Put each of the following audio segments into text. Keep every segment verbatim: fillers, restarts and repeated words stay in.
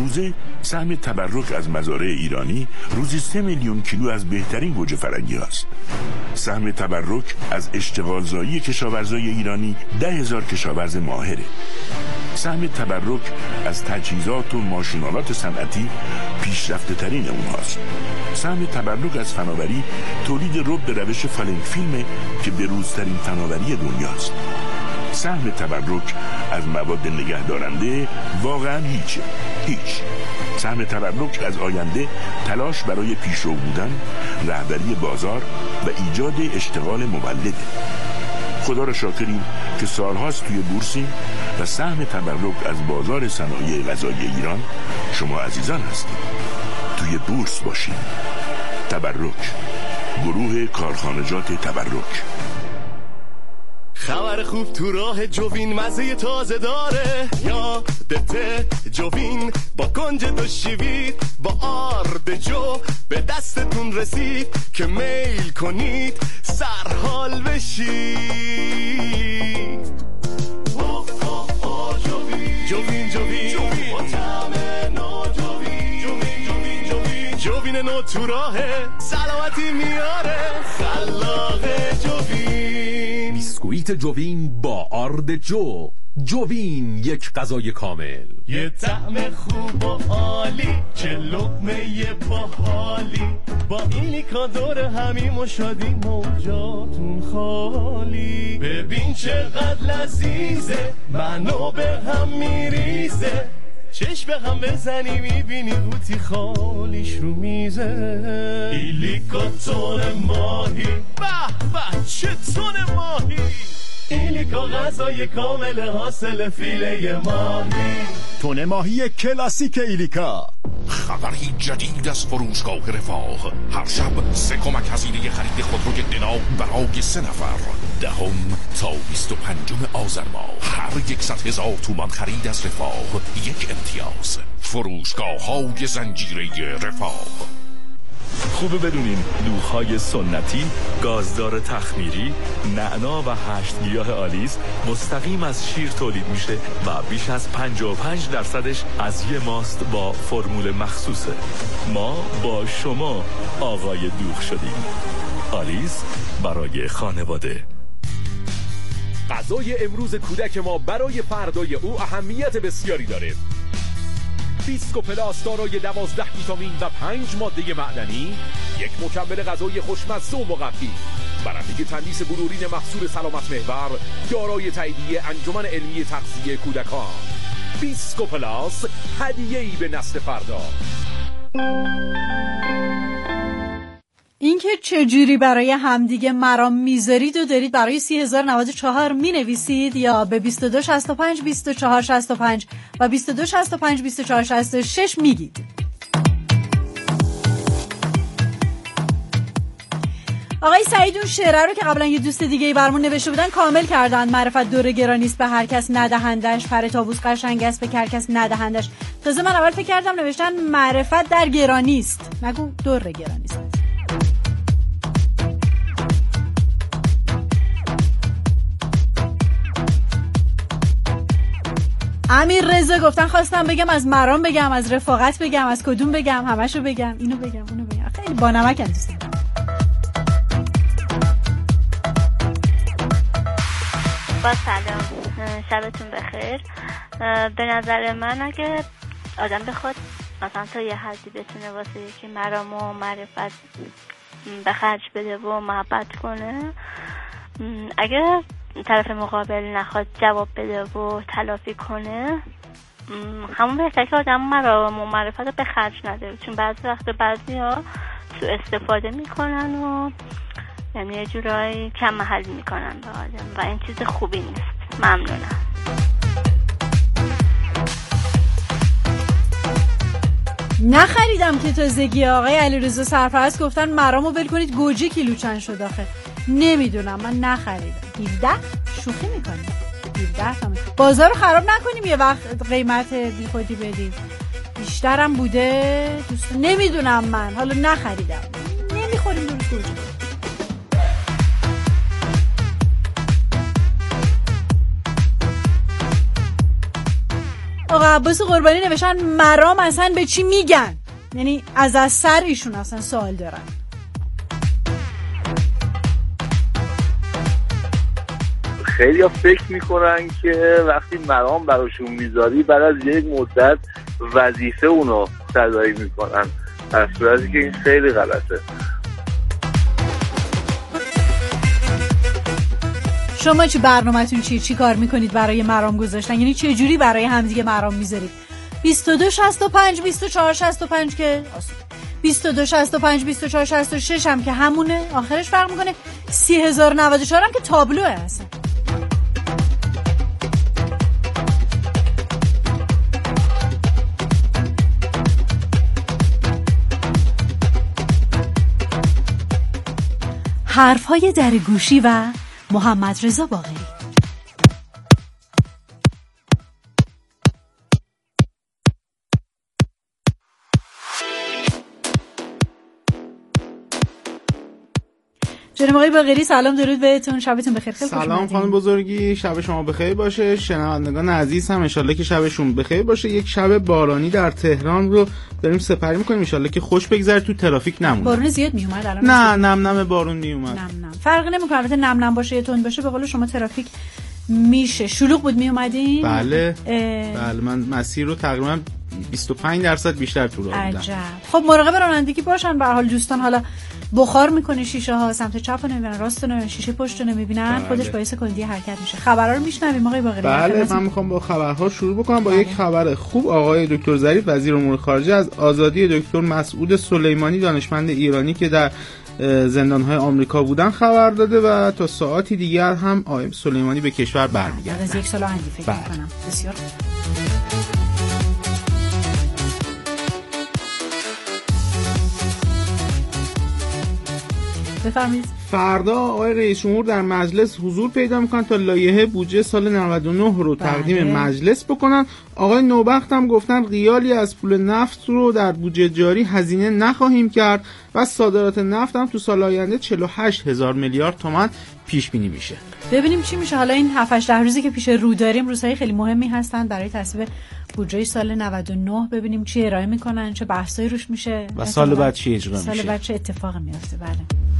امروزه سهم تبرک از مزارع ایرانی روزی سه میلیون کیلو از بهترین گوجه فرنگی هست. سهم تبرک از اشتغالزایی کشاورزای ایرانی ده هزار کشاورز ماهره. سهم تبرک از تجهیزات و ماشینالات صنعتی پیشرفته ترین اونهاست. سهم تبرک از فناوری تولید رب به روش فالنگ فیلم که بروزترین فناوری دنیاست. سهم تبرک از مواد نگهدارنده واقعا هیچه، هیچ. سهم تبرک از آینده تلاش برای پیشرو بودن، رهبری بازار و ایجاد اشتغال مولده. خدا را شاکریم که سالهاست توی بورسیم و سهم تبرک از بازار صنایع غذایی ایران شما عزیزان هستید. توی بورس باشیم. تبرک، گروه کارخانجات تبرک. خبر خوب تو راه جوین مزه تازه داره، یادته جوین با کنج دو شیوید با آرد جو به دستتون رسید که میل کنید سرحال بشید. جوین جوین جوین با طعم نو جوین جوین جوین جوین جوین نو تو راهه سلامتی میاره خلاق جوین. بیسکویت جوین با آرد جو. جوین، یک غذای کامل. یه طعم خوب و عالی، چه لقمه باحالی، با ایلیکا دور همیم و شادی موجاتون خالی. ببین چقدر لذیذه، منو به هم میریزه، چشم به هم بزنی میبینی قوطی خالیش رو میزه. ایلیکا تون ماهی، به به چه تون ماهی، ایلیکا غذای کامل حاصل فیله ماهی. تون ماهی کلاسیک ایلیکا. خبری جدید از فروشگاه رفاه. هر شب سه کمک هزینه خرید خودروی دنا برای سه نفر. دهم تا بیست و پنجم آذر ماه هر یکصد هزار تومان خرید از رفاه یک امتیاز. فروشگاه های زنجیره رفاه. خوبه بدونین دوغ‌های سنتی، گازدار تخمیری، نعنا و هشت گیاه آلیس مستقیم از شیر تولید میشه و بیش از پنجاه و پنج درصدش از یه ماست با فرمول مخصوصه. ما با شما آقای دوغ شدیم. آلیس برای خانواده. غذای امروز کودک ما برای فردای او اهمیت بسیاری داره. بیسکو پلاس دارای دوازده ویتامین و پنج ماده معدنی، یک مکمل غذایی خوشمزه و مغذی، برنده تندیس بلورین محصول سلامت محور، دارای تاییدیه انجمن علمی تغذیه کودکان. بیسکو پلاس، هدیه‌ای به نسل فردا. اینکه چجوری برای همدیگه مرام میذارید و دارید برای سی هزار و نود و چهار می نویسید یا به بیست و دو شصت و پنج بیست و چهار شصت و پنج و بیست و دو شصت و پنج بیست و چهار شصت و شش میگید. آقای سعید اون شعره رو که قبلا یه دوست دیگه ای برمون نوشته بودن کامل کردن. معرفت دور گرانیست به هر کس ندهندش، پر تابوس قشنگ است به هر کس ندهندش. تازه من اول فکر کردم نوشتن معرفت در گرانیست، نگو دور گرانیست. امیر رضا گفتن خواستم بگم از مرام بگم، از رفاقت بگم، از کدوم بگم، همشو بگم، اینو بگم اونو بگم. خیلی با نمک دوست دارم. با سلام، شبتون بخیر. به نظر من اگه آدم بخواد مثلا تا یه حدی بتونه واسه یکی مرام و معرفت به خرج بده و محبت کنه، اگه طرف مقابل نخواد جواب بده و تلافی کنه، همون بهتره که آدم مرام و معرفت رو به خرج نده، چون بعضی وقت بعضی ها سوء استفاده میکنن و یعنی یه جورایی کم محلی میکنن به آدم و این چیز خوبی نیست. ممنونم. نخریدم که تازگی. آقای علیرضا سرفرست گفتن مرامو ول کنید گوجه کیلو چند شد آخه. نمیدونم، من نخریدم. هفده شوخی میکنیم. هفده تا بازار رو خراب نکنیم یه وقت قیمت بی خودی بدیم. بیشترم بوده دوست. نمیدونم، من حالا نخریدم. نمیخوریم دور گوجه. آقا عباس قربانی نوشتن مرام اصلا به چی میگن، یعنی از از سر ایشون اصلا سوال دارن. خیلی ها فکر میکنن که وقتی مرام براشون میذاری بعد از یک مدت وظیفه اونو تداعی میکنن، در صورتی که این خیلی غلطه. شما چی برنامه‌تون چیه؟ چی کار میکنید برای مرام گذاشتن؟ یعنی چه جوری برای همدیگه مرام میذارید؟ بیست و دو شصت و پنج بیست و چهار شصت و پنج که بیست و دو شصت و پنج بیست و چهار شصت و شش هم که همونه، آخرش فرق میکنه. سی هزار و نود و چهار هم که تابلوه اصلا. حرف‌های در گوشی و محمد رضا باقری. جناب آقای باقری سلام درود بهتون، شبتون بخیر. خیلی خوش سلام خانم بزرگی، شب شما بخیر باشه. شنوندگان عزیز هم انشالله که شبشون بخیر باشه. یک شب بارانی در تهران رو داریم سپری میکنیم، انشالله که خوش بگذره، تو ترافیک نمونه. بارون زیاد میومد الان؟ نه نم نم بارون میومد. نم نم فرقی نمیکنه، البته نم نم باشه یا تند باشه به قول شما ترافیک میشه. شلوغ بود میومدین؟ بله بله، من مسیر رو تقریبا بیست و پنج درصد بیشتر طول دادم. عجب. خب مراقب رانندگی باشن، به هر حال دوستان حالا بخار میکنه شیشه ها، سمت چپ رو نمیبینن، راست رو نمیبینن، شیشه پشت رو نمیبینن، بله. خودش باعث کندی حرکت میشه. خبرها رو میشنویم آقای باقری؟ بله من میخوام با خبرها شروع بکنم با بله. یک خبر خوب. آقای دکتر ظریف وزیر امور خارجه از آزادی دکتر مسعود سلیمانی دانشمند ایرانی که در زندان‌های آمریکا بودن خبر داده و تا ساعتی دیگر هم آقای سلیمانی به کشور برمیگرده. از یک سال اندی فکر بله. میکنم. بسیار بفرمایید. فردا آقای رئیس جمهور در مجلس حضور پیدا میکنن تا لایحه بودجه سال نود و نه رو تقدیم بله. مجلس بکنن. آقای نوبخت هم گفتن ریالی از پول نفت رو در بودجه جاری هزینه نخواهیم کرد و صادرات نفت هم تو سال آینده چهل و هشت هزار میلیارد تومان پیش بینی میشه. ببینیم چی میشه. حالا این هفت هشت روزی که پیش رو داریم روزهای خیلی مهمی هستن برای تصویب بودجه سال نود و نه. ببینیم چی ارائه میکنن، چه بحثایی روش میشه و سال بعد چی اجرا میشه، سال بعد چه اتفاقی میفته. بله.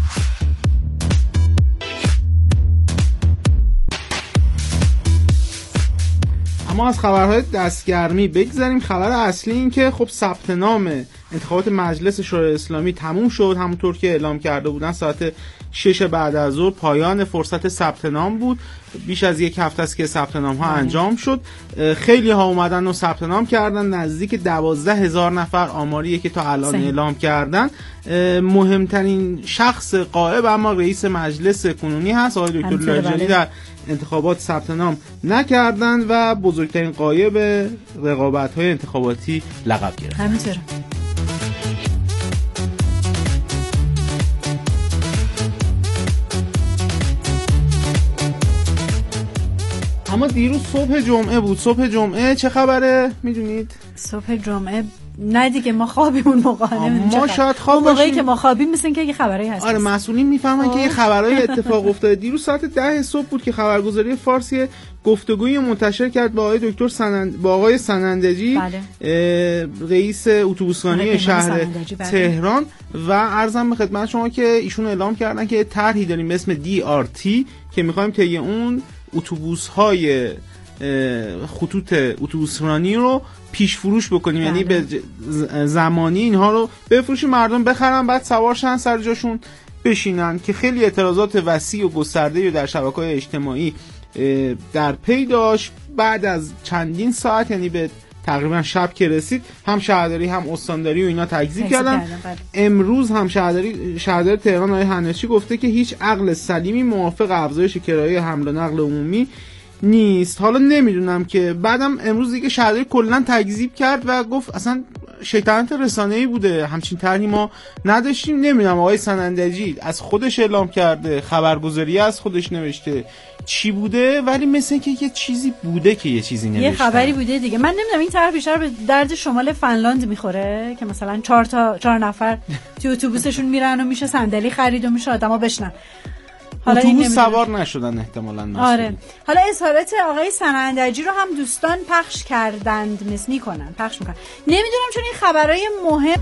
اما از خبرهای دستگرمی بگذاریم. خبر اصلی این که خب ثبت نام انتخابات مجلس شورای اسلامی تموم شد، همونطور که اعلام کرده بودن ساعت شش بعد از ظهر پایان فرصت ثبت نام بود. بیش از یک هفته است که ثبت نام ها انجام شد. خیلی ها اومدن و ثبت نام کردن، نزدیک دوازده هزار نفر آماریه که تا الان سه. اعلام کردن. مهمترین شخص غائب اما رئیس مجلس کنونی هست، آقای دکتر لاجانی در انتخابات ثبت نام نکردند و بزرگترین غایب رقابت‌های انتخاباتی لقب گرفت. همینطوره. اما دیروز صبح جمعه بود. صبح جمعه چه خبره میدونید؟ صبح جمعه نه دیگه ما خوابیمون موقع ما شاید خواب موقعی باشیم که ما خوابیم مثل اینکه یه خبری هست. آره مسئولین میفهمن که یه خبرای اتفاق افتاده. دیروز ساعت ده صبح بود که خبرگزاری فارسی گفتگویی منتشر کرد با آقای دکتر سنند... با آقای سنندجی بله. رئیس اتوبوسرانی شهر بله. تهران و عرضم به خدمت شما که ایشون اعلام کردن که طرحی داریم به اسم دی آر تی که می‌خوایم طی اون اتوبوس‌های خطوط اتوبوسرانی رو پیش فروش بکنیم، یعنی به زمانی اینها رو بفروشیم، مردم بخرن بعد سوار شن سر جاشون بشینن، که خیلی اعتراضات وسیع و گسترده‌ای در شبکه‌های اجتماعی در پی داشت. بعد از چندین ساعت یعنی به تقریبا شب که رسید هم شهرداری هم استانداری و اینا تکذیب کردن. امروز هم شهرداری شهردار تهران آقای حنفی گفته که هیچ عقل سلیمی موافق افزایش کرایه حمل و نقل عمومی نیست. حالا نمیدونم که بعدم امروز دیگه شهرداری کلا تکذیب کرد و گفت اصلا شیطنت رسانه‌ای بوده، همچین طرحی ما نداشتیم. نمیدونم آقای سنندجی از خودش اعلام کرده، خبرگزاری از خودش نوشته چی بوده، ولی مثل اینکه یه چیزی بوده که یه چیزی نوشته، یه خبری بوده دیگه. من نمیدونم این طرح بیشتر به درد شمال فنلاند میخوره که مثلا چهار تا چهار نفر تو اتوبوسشون میرن و میشه صندلی خرید و میشه آدما بشنن. اتوبوس سوار نشدن احتمالاً مسئولین. آره. حالا اظهارات آقای سنندجی رو هم دوستان پخش کردند، مس میکنن پخش میکنن. نمیدونم چون این خبرای مهم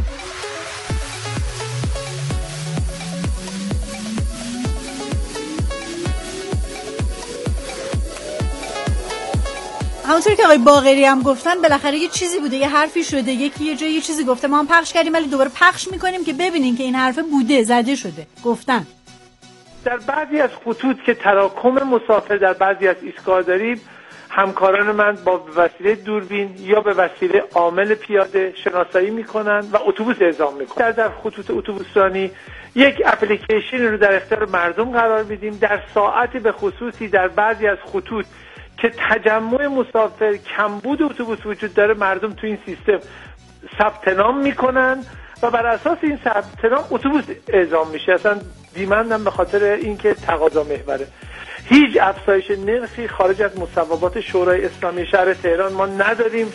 همونطور که آقای باقری هم گفتن بالاخره یه چیزی بوده، یه حرفی شده، یکی یه جایی یه چیزی گفته، ما هم پخش کردیم ولی دوباره پخش میکنیم که ببینین که این حرف بوده، زده شده، گفتن. در بعضی از خطوط که تراکم مسافر در بعضی از ایستگاه داریم، همکاران من با وسیله دوربین یا به وسیله عامل پیاده شناسایی میکنن و اتوبوس اعزام میکنن. در در خطوط اتوبوسرانی یک اپلیکیشن رو در اختیار مردم قرار میدیم. در ساعت به خصوصی در بعضی از خطوط که تجمع مسافر، کمبود اتوبوس وجود داره، مردم تو این سیستم ثبت نام میکنن و بر اساس این ثبت نام اتوبوس اعزام میشه. اصلا دیمندم به خاطر اینکه تقاضا محوره. هیچ افزایش نرخی خارج از مصوبات شورای اسلامی شهر تهران ما نداریم.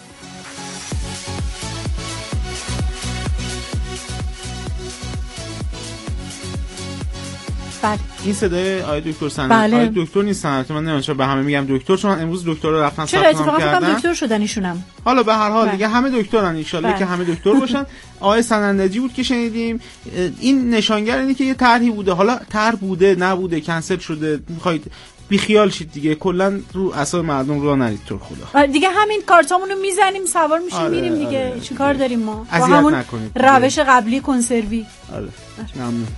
بله. این صدای آقای دکتر سند بله. آقای دکتر نیستن، البته من نمیدونم به همه میگم دکتر، چون امروز دکتر رو رفتن ثبت نام کردن. دکتر شدن ایشونم. حالا به هر حال دیگه همه دکترن ان شاءالله که همه دکتر باشن. آقای سنندجی بود که شنیدیم. این نشانگر اینه که یه طرحی بوده، حالا طرح بوده نبوده کنسل شده، میخواید بی خیال شید دیگه، کلا رو اعصاب مردم راه نرید تو خدا. دیگه همین کارتامونو میزنیم سوار میشیم آره، میریم دیگه آره، چیکار آره. داریم ما با همون روش قبلی کنسروی. آره ممنون.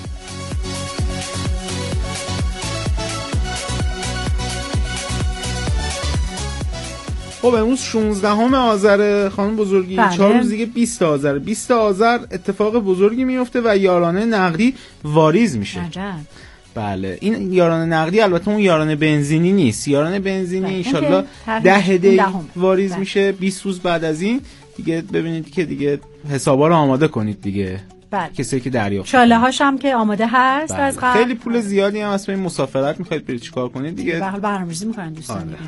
خب امروز شانزدهم آذر خانم بزرگی، بله. چهار روز دیگه بیست آذر. بیست آذر اتفاق بزرگی میفته و یارانه نقدی واریز میشه. عجب. بله این یارانه نقدی البته اون یارانه بنزینی نیست. یارانه بنزینی ان شاءالله ده دی واریز بله. میشه بیست روز بعد از این دیگه. ببینید که دیگه حسابا رو آماده کنید دیگه. بله. کسی که دریافت شاله هاش هم که آماده هست بله. از قبل. خیلی پول زیادی هم واسه این مسافرت میخواید برید چیکار کنید دیگه. به حال برنامه‌ریزی میکنن دوستان دیگه.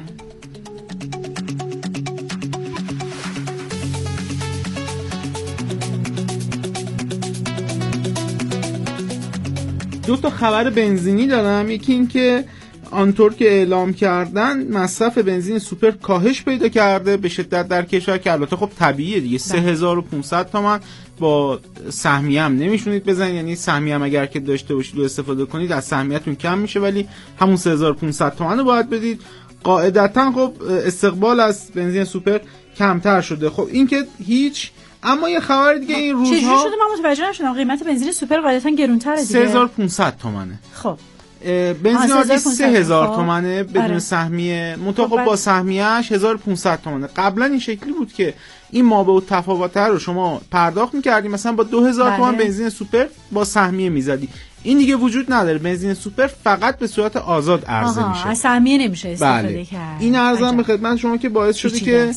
دو تا خبر بنزینی دارم. یکی این که آنطور که اعلام کردن مصرف بنزین سوپر کاهش پیدا کرده به شدت در کشور، که البته خب طبیعیه دیگه. سه هزار و پانصد تومان با سهمیه هم نمیشونید بزنید، یعنی سهمیه هم اگر که داشته باشید و استفاده کنید از سهمیه‌تون کم میشه، ولی همون سه هزار و پانصد تومان رو باید بدید. قاعدتا خب استقبال از بنزین سوپر کمتر شده. خب این که هیچ. اما یه خبر دیگه این روزها چجوری شده من متوجه نشدم قیمت بنزین سوپر قاعدتا گرونتره دیگه. سه هزار و پانصد تومانه. خب بنزین عادی سه هزار تومانه بدون آره. سهمیه، منتها خب با سهمیه‌اش هزار و پانصد تومانه. قبلا این شکلی بود که این مابع و تفاوت رو شما پرداخت می‌کردی، مثلا با دو هزار تومان بنزین سوپر با سهمیه می‌زدی. این دیگه وجود نداره. بنزین سوپر فقط به صورت آزاد عرضه میشه، از سهمیه نمیشه استفاده بله. کرد. این ارزم به خدمت شما که باعث شده که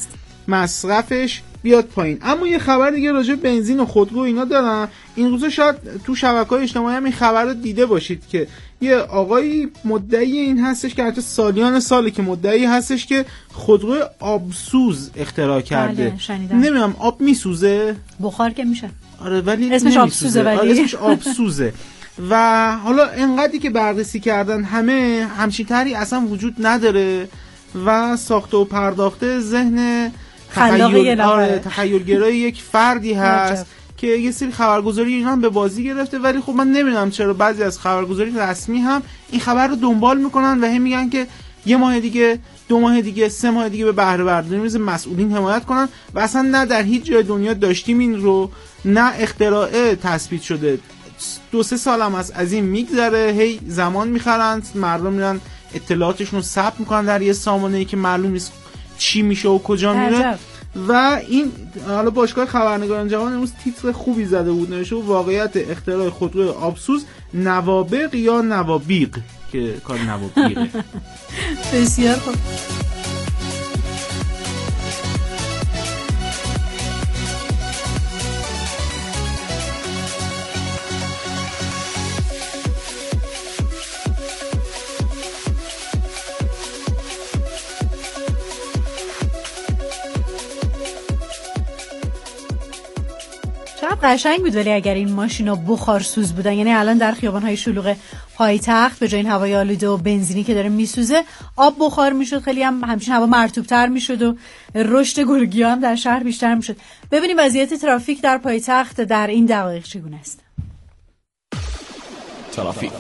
مصرفش بیاد پایین. اما یه خبر دیگه راجع به بنزین و خودرو اینا دارم. این روزا شاید تو شبکه‌های اجتماعی هم این خبر رو دیده باشید که یه آقایی مدعی این هستش که حتی سالیان ساله که مدعی هستش که خودرو آبسوز اختراع کرده. نمیدونم آب میسوزه؟ بخار که میشه. آره ولی اسمش آبسوزه. ولی آره اسمش آبسوزه. و حالا انقدری که بررسی کردن همه همچین طرحی اصلا وجود نداره و ساخته و پرداخته ذهن تخیل آره تخیلگرای یک فردی هست که یه سری خبرگزاری اینا هم به بازی گرفته. ولی خب من نمیدونم چرا بعضی از خبرگزاری رسمی هم این خبر رو دنبال میکنن و هم میگن که یه ماه دیگه، دو ماه دیگه، سه ماه دیگه به بهره برداری میز مسئولین حمایت کنن و اصلا نه در هیچ جای دنیا داشتیم این رو، نه اختراع تثبیت شده. دو سه سال هم از از این میگذره، هی زمان میخرن، مردم میرن اطلاعاتشون رو ثبت میکنن در یه سامانه‌ای که معلوم نیست چی میشه و کجا میره. و این حالا باشگاه خبرنگاران جهان امروز تیتر خوبی زده بود، نوشته بود واقعیت اختراع خودرو آبسوز نوابغ یا نوابیغ، که کار نوابیغه. بسیار خوب. قشنگ بود، ولی اگر این ماشینا بخارسوز بودن، یعنی الان در خیابان‌های شلوغ پایتخت به جای این هوای آلوده و بنزینی که داره میسوزه آب بخار میشد، خیلی هم همچین هوا مرطوب‌تر میشد و رشد گلگیا هم در شهر بیشتر میشد. ببینیم وضعیت ترافیک در پایتخت در این دقایق چگونه است. ترافیک.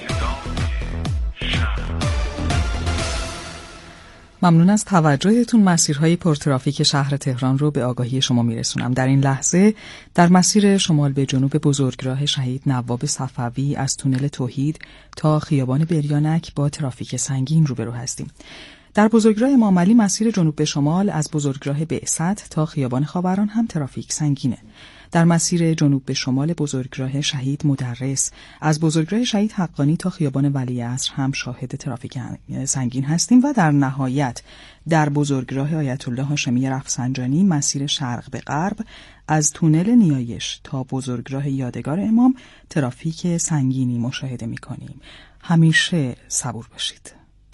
ممنون از توجهتون. مسیرهای پرترافیک شهر تهران رو به آگاهی شما میرسونم. در این لحظه در مسیر شمال به جنوب بزرگراه شهید نواب صفوی از تونل توحید تا خیابان بریانک با ترافیک سنگین روبرو هستیم. در بزرگراه امام علی مسیر جنوب به شمال از بزرگراه بعثت تا خیابان خاوران هم ترافیک سنگینه. در مسیر جنوب به شمال بزرگراه شهید مدرس از بزرگراه شهید حقانی تا خیابان ولیعصر هم شاهد ترافیک سنگین هستیم و در نهایت در بزرگراه آیت الله هاشمی رفسنجانی مسیر شرق به غرب از تونل نیایش تا بزرگراه یادگار امام ترافیک سنگینی مشاهده می‌کنیم. همیشه صبور باشید.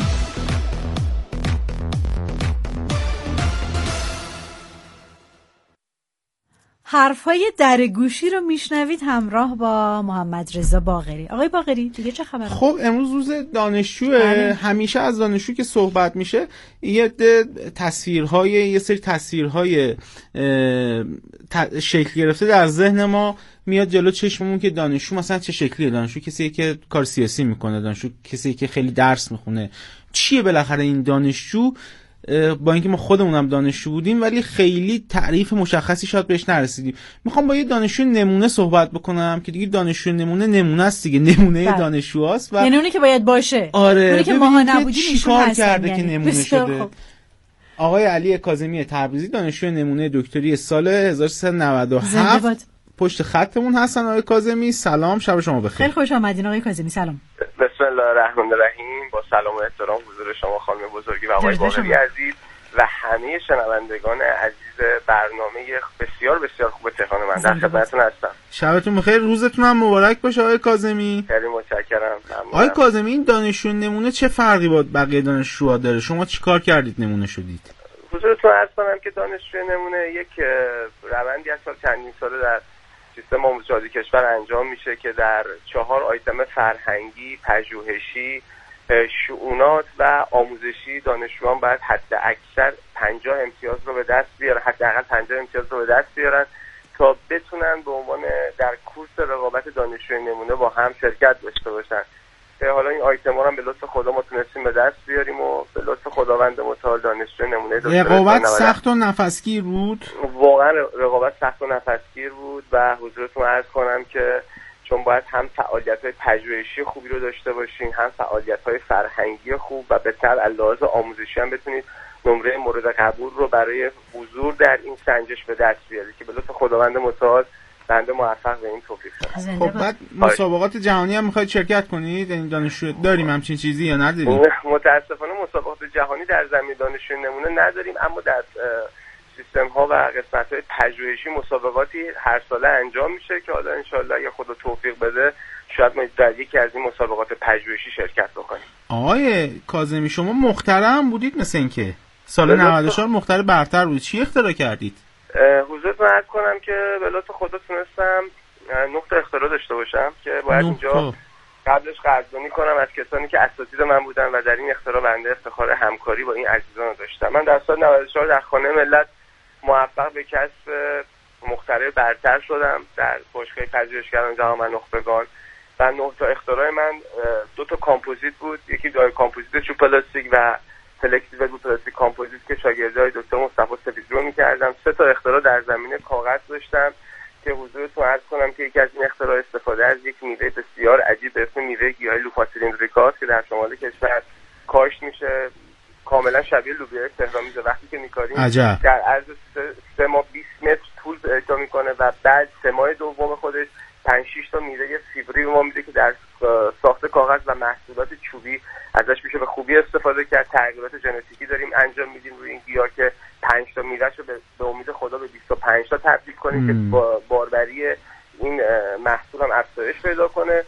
حرفای درگوشی رو میشنوید همراه با محمد رضا باقری. آقای باقری دیگه چه خبره؟ خب امروز روز دانشجوه. همیشه از دانشجو که صحبت میشه یه تصویرهای یه سری تصویرهای شکل گرفته در ذهن ما میاد جلو چشممون که دانشجو مثلا چه شکلیه. دانشجو کسی که کار سیاسی میکنه، دانشجو کسی که خیلی درس میخونه. چیه بالاخره این دانشجو؟ با اینکه ما خودمونم دانشجو بودیم ولی خیلی تعریف مشخصی شاید بهش نرسیدیم. میخوام با یه دانشجو نمونه صحبت بکنم که دیگه دانشجو نمونه نمونه است دیگه، نمونه دانشجوست و یعنی اونی که باید باشه. آره اونی که ماها نبودیم ایشون کار کرده یعنی. که نمونه شده. خوب. آقای علی کاظمی تبریزی دانشجو نمونه دکتری سال هزار و سیصد و نود و هفت پشت خطمون هستن. آقای کاظمی سلام، شب شما بخیر. خیلی خوش آمدین آقای کاظمی. سلام. بسم الله الرحمن الرحیم. با سلام و احترام حضور شما خانم بزرگی و آقای باقری عزیز و همه شنوندگان عزیز برنامه بسیار بسیار خوب تهران من در خدمتتون هستم. شبتون بخیر، روزتون هم مبارک باشه آقای کاظمی. خیلی متشکرم. آقای کاظمی این دانشجو نمونه چه فرقی با بقیه دانشجوها داره؟ شما چیکار کردید نمونه شدید؟ حضورتون عرض کنم که دانشجو نمونه یک روندی از سال چندین ساله در سیستم آموزشی کشور انجام میشه که در چهار آیتم فرهنگی، پژوهشی، شؤونات و آموزشی دانشجویان باید حد اکثر پنجاه امتیاز رو به دست بیارن، حداقل پنجاه امتیاز رو به دست بیارن تا بتونن به عنوان در کورس رقابت دانشجوی نمونه با هم شرکت داشته باشن. حالا این آیتم ها رو به لطف خدا ما تونستیم به دست بیاریم و به لطف خداوند متعال دانشجوی نمونه رقابت سخت و نفسگیر بود. واقعا رقابت سخت و نفسگیر بود و حضورتون عرض کنم که چون باید هم فعالیت‌های پژوهشی خوبی رو داشته باشین، هم فعالیت‌های فرهنگی خوب و به طبع لحاظ آموزشی هم بتونید نمره مورد قبول رو برای حضور در این سنجش به دست بیارید که به لطف خداوند متعال بنده موفق به این توفیق شدم. خب بعد مسابقات جهانی هم می‌خواید شرکت کنید؟ این دانشجو داریم همچین چیزی یا نداریم؟ متأسفانه مسابقات جهانی در زمینه دانشجو نمونه نداریم، اما در سیستم ها و قسمت های پژوهشی مسابقاتی هر ساله انجام میشه که حالا انشالله اگه خدا توفیق بده شاید ما در یکی از این مسابقات پژوهشی شرکت بکنیم. آقای کاظمی شما مخترع بودید مثل اینکه سال نود و چهار مخترع برتر بودید، چی اختراع کردید؟ حضورتون عرض کنم که به لطف خدا تونستم نقطه اختراع داشته باشم که باید اینجا قبلش قدردانی کنم از کسانی که اساتید من بودن و در این اختراع بنده افتخار همکاری با این عزیزان رو داشتم. من در سال نود و چهار در خانه ملت موفق به کسب مخترع برتر شدم در باشگاه پژوهشگران جهان نخبگان و نه تا اختراع من دو تا کامپوزیت بود، یکی دای کامپوزیت چوب پلاستیک و فلکسیبل بود پلاستیک کامپوزیت که شاگردای دکتر مصطفی سپیدرو می‌کردم. سه تا اختراع در زمینه کاغذ داشتم که حضورتون عرض کنم که یکی از این اختراع استفاده از یک میوه بسیار عجیب به اسم میوه گیاهی لوپا سیلندریکاس که در شمال کشور کاشت میشه، کاملا شبیه لوبیای تهران‌میزه. وقتی که می‌کاریم در عرض سه ماه بیست متر طول پیدا میکنه و بعد سه ماه دوم خودش پنج شش تا میوه فیبری ما میده که در ساخت کاغذ و محصولات چوبی ازش میشه به خوبی استفاده کرد. تغییرات ژنتیکی داریم انجام میدیم روی این گیاه که پنج تا میوهش رو به امید خدا به بیست و پنج تا تبدیل کنیم که با باربری این محصول هم افزایش پیدا کنه.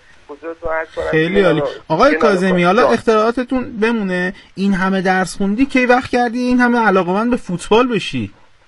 خیلی عالی. آقای کاظمی حالا اختراعاتتون بمونه، این همه درس خوندی کی وقت کردی این همه علاقه‌مند به فوتبال بشی؟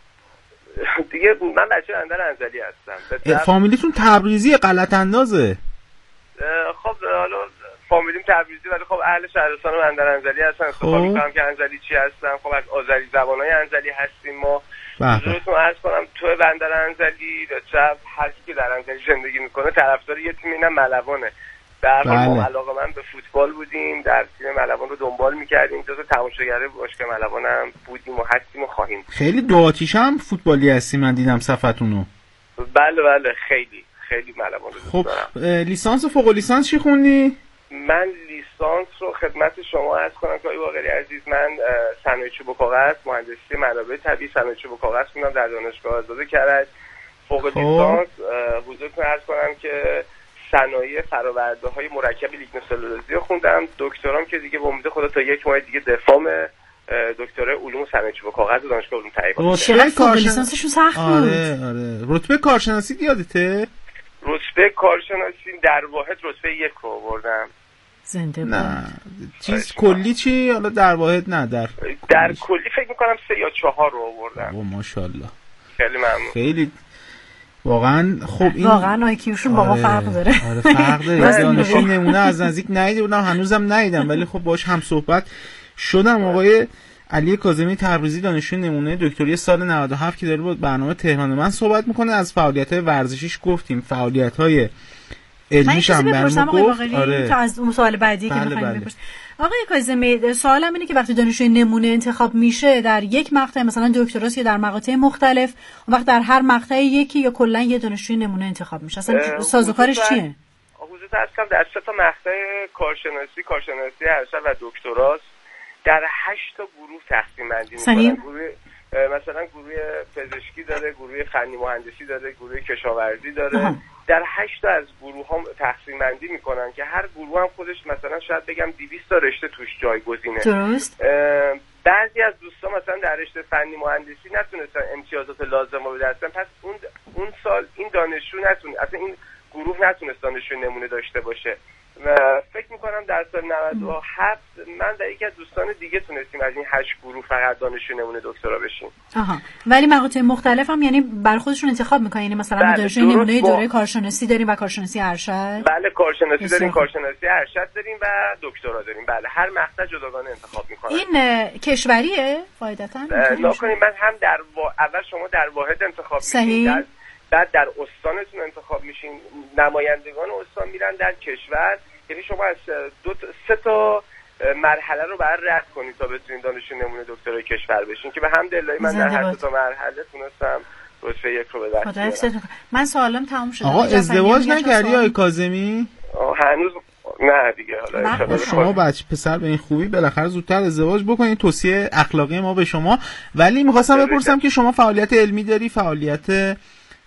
دیگه من بچه اندر انزلی هستم. فامیلیتون تبریزی غلط اندازه. خب حالا فامیلیم تبریزی ولی خب اهل شهرستان بندر انزلی هستن. افتخار میکنم که انزلی چی هستم. خب از آذری زبانای انزلی هستیم ما. حضورتون عرض کنم تو بندر انزلی چه هر کی که در انزلی زندگی میکنه طرفدار یه تیم اینم ملوانه. در حال ما علاقه من به فوتبال بودیم، در تیم ملوان رو دنبال میکردیم، جزو تماشاگر باشگاه ملوان هم بودیم و هستیم و خواهیم. خیلی دو آتیش هم فوتبالی هستی، من دیدم صفحتونو. بله بله خیلی خیلی ملوان رو خب لیسانس و فوق لیسانس چی خوندی؟ من لیسانس رو خدمت شما عرض کنم که آقای باقری عزیز، من صنایع چوب و کاغذ، مهندسی منابع طبیعی صنایع چوب و کاغذ خوندم در دانشگاه آزاد کرج. فوق لیسانس حضورتون عرض کنم که صنایع فرآورده‌های مرکب لیگنوسلولوژی رو خوندم. دکترام که دیگه به امید خدا تا یک ماه دیگه دفاعم دکترای علوم صنایع چوب و کاغذ دانشگاه علوم تهیه شده. فوق لیسانسشون سخت بود. آره آره. رتبه کارشناسی یادته؟ رتبه کارشناسی در واحد رتبه یک رو آوردم. زنده بود. نه چیز کلی چی؟ حالا در واحد نه در در کلی فکر میکنم سه یا چهار رو آوردم. او ماشاءالله. خیلی ممنون. خیلی واقعا خب این واقعا آیکیوشون با ما فرق داره. آره فرق داره. دانشجوی نمونه از نزدیک ندیده بودم، هنوزم ندیدم، ولی خب باهاش هم صحبت شدم. آقای علی کاظمی تبریزی دانشجوی نمونه دکتری سال نود و هفت که داره با برنامه تهران من صحبت میکنه. از فعالیت‌های ورزشیش گفتیم، فعالیت‌های علمیش هم برام گفت. آره. تا از اون سوال بعدی بله که می‌خوایم بله. بپرسیم. آقای کاظمی سوالم اینه که وقتی دانشجوی نمونه انتخاب میشه در یک مقطع مثلا دکتراست یا در مقاطع مختلف، اون وقت در هر مقطع یکی یا کلا یه دانشجوی نمونه انتخاب میشه، اصلا سازوکارش چیه؟ حضورت هستم در سه تا مقطع کارشناسی، کارشناسی ارشد و دکتراست در هشت تا گروه تقسیم بندی می‌کنن. گروه مثلا گروه پزشکی داره، گروه فنی مهندسی داره، گروه کشاورزی داره. آه. در هشت تا از گروه ها تقسیم بندی میکنن که هر گروه هم خودش مثلا شاید بگم دویست تا رشته توش جایگزینه. درست. بعضی از دوستان مثلا در رشته فنی مهندسی نتونستن امتیازات لازم رو به دست بیارن، پس اون اون سال این دانشجو نتونه، اصلا این گروه نتونست دانشجو نمونه داشته باشه. و فکر میکنم در سال نود و هفت من در یکی از دوستان دیگه تونستیم از این هشت گروه فقط دانشجو نمونه دکترا بشیم. آها. ولی مقاطع مختلف هم یعنی بر خودشون انتخاب میکنن، یعنی مثلا بله دانشجو نمونه با... دوره کارشناسی داریم و کارشناسی ارشد. بله کارشناسی بسیار. داریم، کارشناسی ارشد داریم و دکترا داریم. بله هر مقطع جداگانه انتخاب میکنن. این کشوریه قاعدتاً؟ ناکنیم من هم در وا... اول شما در واحد انتخاب میکنید، بعد در استانتون انتخاب میشین، نمایندگان استان میرن در کشور، یعنی شما از دو تا سه تا مرحله رو بعد رد کنید تا بتونید دانشجو نمونه دکترای کشور بشین که به حمدالله من در هر تا مرحله تونستم رتبه یک رو به دست بیارم. من سوالم تموم شد. آقا ازدواج نکردی آقای کاظمی؟ هنوز نه دیگه. حالا شما بچه پسر به این خوبی بالاخره زودتر ازدواج بکنید، توصیه اخلاقی ما به شما. ولی می‌خواستم بپرسم که شما فعالیت علمی داری، فعالیت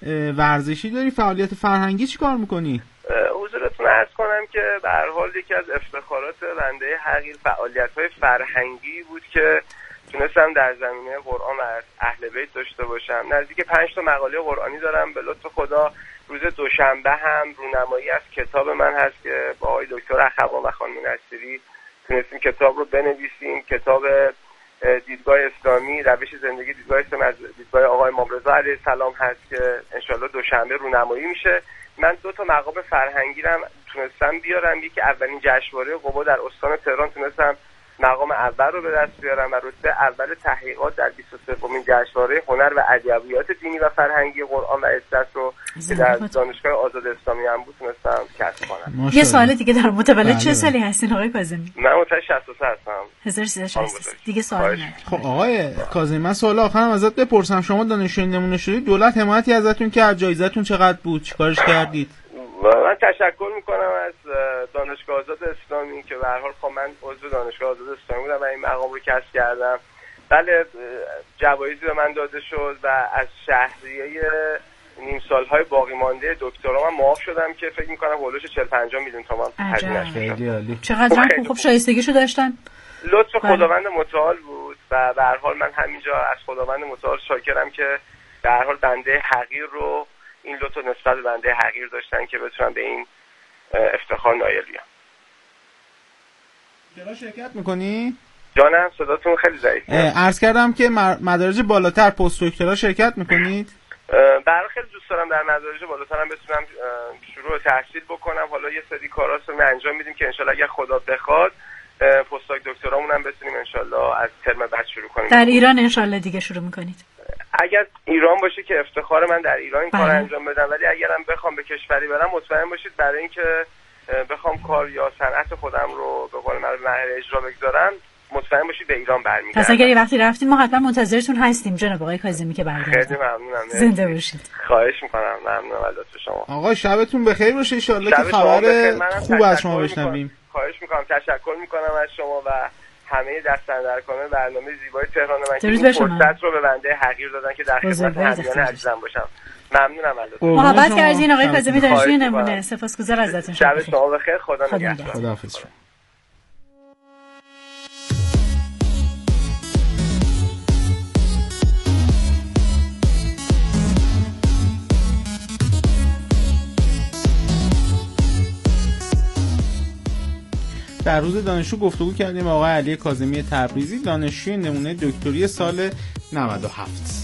ورزشی داری، فعالیت فرهنگی چی کار میکنی؟ حضورتون عرض کنم که به هر حال یکی از افتخارات بنده حقیر فعالیت‌های فرهنگی بود که تونستم در زمینه قرآن و اهل بیت داشته باشم. نزدیک پنج تا مقاله قرآنی دارم. به لطف خدا روز دوشنبه هم رونمایی از کتاب من هست که با آقای دکتر اخوان و خانم نصیری تونستیم کتاب رو بنویسیم. کتاب دیدگاه اسلامی، روش زندگی دیدگاه اسلامی از دیدگاه آقای امام رضا علیه السلام هست که انشالله دوشنبه رونمایی میشه. من دو تا مقام فرهنگی رو تونستم بیارم. یکی اولین جشنواره قبا در استان تهران تونستم مقام اول رو به دست بیارم و رتبه اول تحقیقات در بیست و سومین جشنواره هنر و ادبیات دینی و فرهنگی قرآن و عزت رو که در دانشگاه آزاد اسلامی هم بود تونستم کسب کنم. یه سوال دیگه دارم، متولد چه سالی هستین آقای کاظمی؟ من متولد شصت و سه هستم. هزار و سیصد و شصت. دیگه سوال ندارم. خب آقای کاظمی من سوال آخرم ازت بپرسم، شما دانشجو نمونه شدید، دولت حمایتی ازتون کرد؟ جایزتون چقدر بود؟ چیکارش کردید؟ من تشکر میکنم از دانشگاه آزاد اسلامی که به هر حال خب من عضو دانشگاه آزاد اسلامی بودم و این مقام رو کسب کردم. بله جوایزی به من داده شد و از شهریه نیم سالهای باقی مانده دکترا من معاف شدم که فکر میکنم حدود چهل پنجاه میلیون تومان هزینه‌اش شد. چقدر خوب خوب شایستگیشو داشتن؟ لطف خداوند متعال بود و به هر حال من همینجا از خداوند متعال شاکرم که به هر حال بنده حقیر رو این لطف نسبت به بنده حقیر داشتن که بتونم به این افتخار نایل بیام. چرا شرکت میکنی؟ جانم صداتون خیلی ضعیفه. عرض کردم که مدارج بالاتر پست دکترا شرکت میکنید؟ برای خیلی دوست دارم در مدارج بالاترم بتونم شروع تحصیل بکنم. حالا یه سری کارا رو انجام میدیم که انشالله اگر خدا بخواد پستاک دکترامون هم بتونیم انشالله از ترم بعد شروع کنیم. در ایران انشالله دیگه شروع میکنید؟ اگر ایران باشه که افتخار من در ایران این کار انجام بدم، ولی اگرم بخوام به کشوری برم مطمئن باشید برای اینکه بخوام کار یا صنعت خودم رو به قول معروف مهر اجرا بگذارم مطمئن باشید به ایران برمیگردم. پس اگر یه وقتی رفتیم ما حتما منتظرتون هستیم جناب آقای کاظمی که برگردید. خیلی ممنونم. زنده باشید. خواهش میکنم. ممنونم از لطف شما. آقا شبتون بخیر باشه ان شاء الله که خبر خوب از شما بشنویم. خواهش میکنم. تشکر میکنم از شما و همه دستاندرکاران برنامه زیبای تهران من که این فرصت رو به بنده حقیر دادن که در خدمت همیان عزیزم باشم. ممنونم ازتون. محبت کردین آقای کاظمی دانشجوی نمونه. سپاسگزار ازتون. شب شما بخیر. خدا نگهدار. خداحافظ. در روز دانشجو گفتگو کردیم با آقای علی کاظمی تبریزی، دانشجوی نمونه دکتری سال نود و هفت.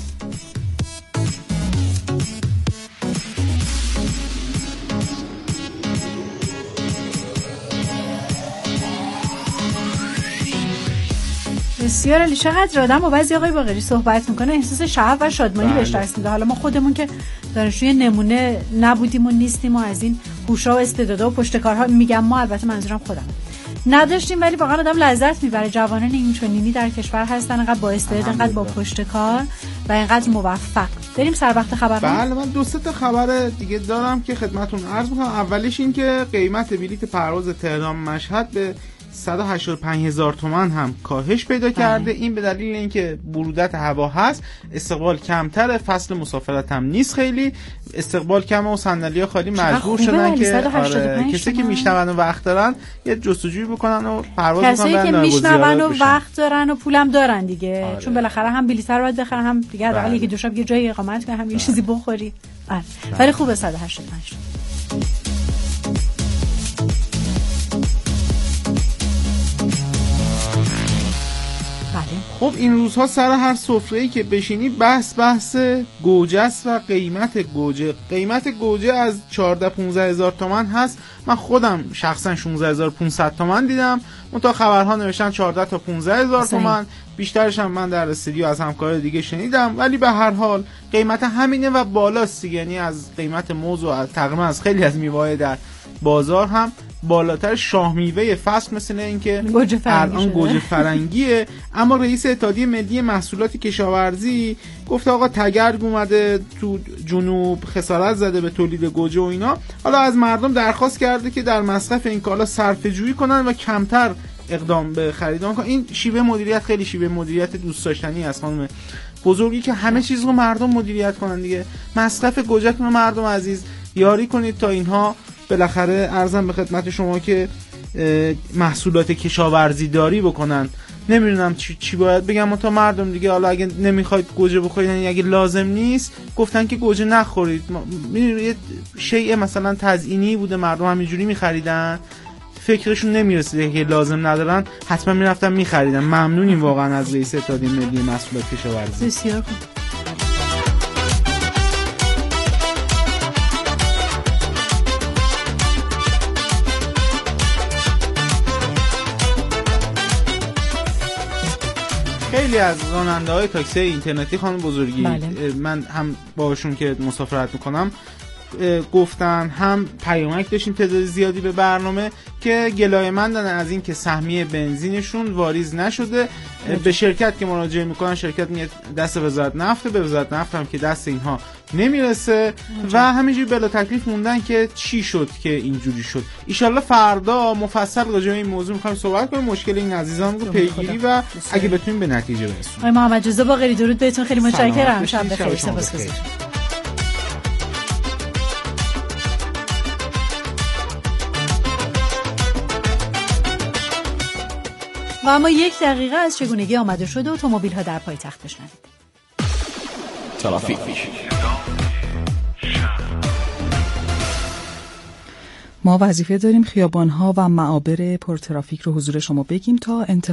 بسیار عالی. چقدر آدم با بعضی آقای باقری صحبت میکنه احساس شعف و شادمانی بهش دست میده. حالا ما خودمون که دانشجوی نمونه نبودیم و نیستیم و از این هوشا و استعدادا و پشتکارها، میگم ما البته منظورم خودم، نداشتیم، ولی واقعا آدم لذت میبره. جوانان این چنینی در کشور هستن، انقدر با استعداد، انقدر با پشتکار و انقدر موفق. بریم سر وقت خبر. بله من دو سه تا خبر دیگه دارم که خدمتتون عرض میکنم. اولیش این که قیمت بلیت پرواز تهران مشهد به صد و هشتاد و پنج هزار تومان هم کاهش پیدا کرده. این به دلیل اینکه برودت هوا هست، استقبال کمتره، فصل مسافرت هم نیست، خیلی استقبال کمه و صندلی‌ها خالی، مجبور شدن که آره کسی که میشنون و وقت دارن یه جستجویی بکنن و پرواز کنن. کسی که میشنون و وقت دارن و پولم دارن دیگه آره. چون بالاخره هم بلیط رو باید بخرن، هم دیگه حداقل یکی دو شب یه جای اقامت کنن، هم یه چیزی بخوری. آره ولی خوبه صد و هشتاد و پنج. خب این روزها سر هر سفره‌ای که بشینی بحث بحث گوجه است و قیمت گوجه. قیمت گوجه از چهارده پانزده هزار تومان هست. من خودم شخصا شانزده هزار و پانصد تومان دیدم. اون تا خبرها نوشتن چهارده تا پانزده هزار تومان. بیشترش هم من در استودیو از همکار دیگه شنیدم، ولی به هر حال قیمت همینه و بالاست، یعنی از قیمت موز و تقریبا از خیلی از میوه‌های در بازار هم بالاتر. شاه میوه فصل مثل اینکه الان گوجه فرنگیه. اما رئیس اتحادیه ملی محصولات کشاورزی گفته آقا تگرگ اومده تو جنوب، خسارت زده به تولید گوجه و اینا. حالا از مردم درخواست کرده که در مصرف این کالا صرفه‌جویی کنن و کمتر اقدام به خرید کنن. این شیوه مدیریت خیلی شیوه مدیریت دوست داشتنی است خانم بزرگی، که همه چیز رو مردم مدیریت کنن دیگه. مصرف گوجهتون رو مردم عزیز یاری کنید تا اینها بالاخره ارزم به خدمت شما که محصولات کشاورزی داری بکنن. نمیدونم چی, چی باید بگم تا مردم دیگه. حالا اگه نمیخواید گوجه بخورید، یعنی اگه لازم نیست گفتن که گوجه نخورید. یه شیء مثلا تزیینی بوده، مردم همینجوری میخریدن، فکرشون نمیرسیده که لازم ندارن، حتما میرفتن میخریدن. ممنونیم واقعا از رئیس اتحادیه ملی محصولات کشاورزی. بسیار خوب. خیلی از راننده‌های تاکسی اینترنتی خانم بزرگی بله. من هم باشون که مسافرت میکنم گفتن، هم پیامک داشتیم تعداد زیادی به برنامه که گلایه‌مندن از این که سهمیه بنزینشون واریز نشده. به شرکت که مراجعه میکنن، شرکت میگه دست وزارت نفت، به وزارت نفت هم که دست اینها نمیرسه و همینجوری بلا تکلیف موندن که چی شد که اینجوری شد. ایشالله فردا مفصل راجع به این موضوع میخوایم صحبت کنیم، مشکل این عزیزان رو پیگیری و اگه بتونیم به نتیجه برسونیم. آقای محمد رضا باقری درود بهتون، خیلی متشکرم. شب بخیر. سپاسگزارم. و اما یک دقیقه از چگونگی آمده شده اتومبیل ها در پایتخت بشنوید. ترافیک. ما وظیفه داریم خیابان‌ها و معابر پرترافیک رو حضور شما بگیم تا انتخاب